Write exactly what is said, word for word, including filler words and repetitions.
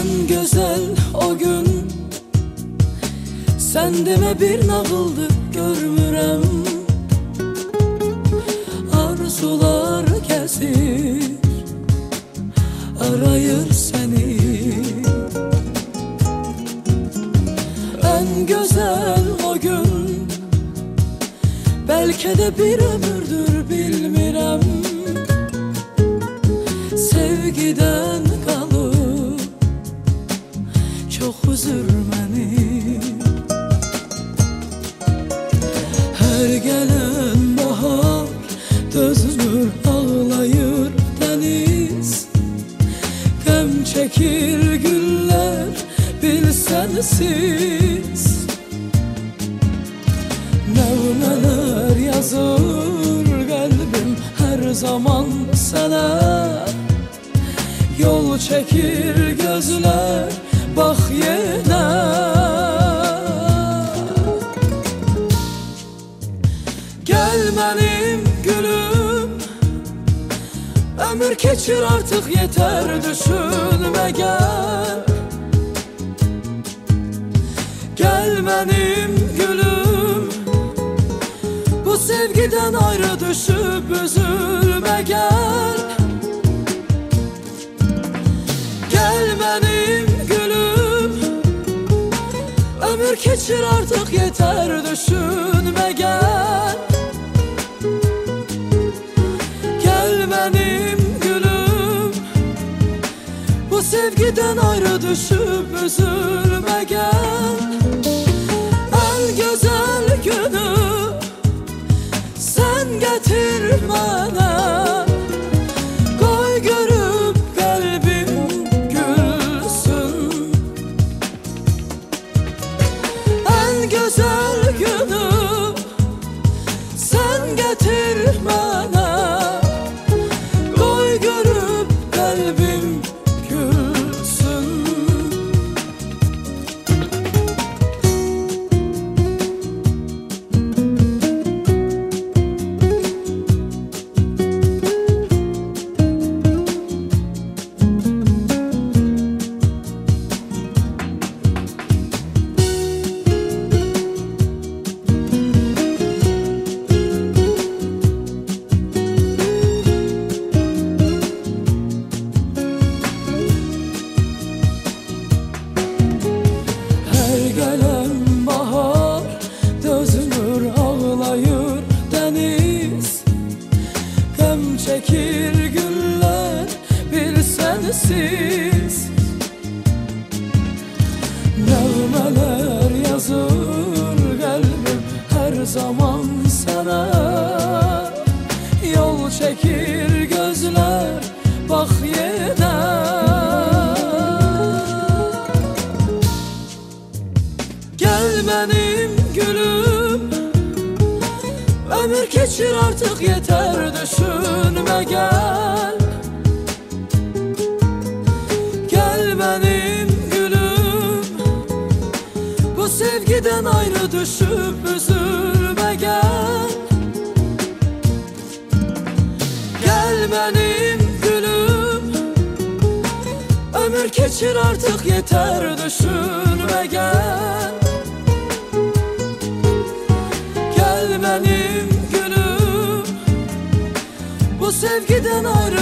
En güzel o gün sen deme bir nağıldı görmürəm. Arzular gəzir, arayır seni. En güzel o gün belki de bir ömürdür bilmirəm. Sevgiden kalıp çok üzür məni. Her gelen bahar dözmür, ağlayır deniz. Gəm çekir güller bil sensiz. Nəğmələr yazır kalbim her zaman sana. Yol çekir gözler bak yine. Gel benim gülüm, ömür keçir artık yeter düşünme gel. Gel benim gülüm, bu sevgiden ayrı düşüp üzülme gel. Gel benim gülüm, ömür keçir artık yeter düşünme gel. Gel benim gülüm, bu sevgiden ayrı düşüp üzülme gel. En güzel günü sen getir bana. Koy görüp kalbim gülsün. En güzel günü sen getir bana. Koy görüp kalbim gülsün. Her gelen bahar dözmür, ağlayır deniz. Gəm çekir güller bir sensiz. Nəğmələr yazır kalbim her zaman sana. Yol çekir gözler bak yine. Gel benim gülüm, ömür keçir artık yeter düşünme gel. Gel benim gülüm, bu sevgiden ayrı düşüp üzülme gel. Gel benim gülüm, ömür keçir artık yeter düşünme gel. Gel benim gülüm, bu sevgiden ayrı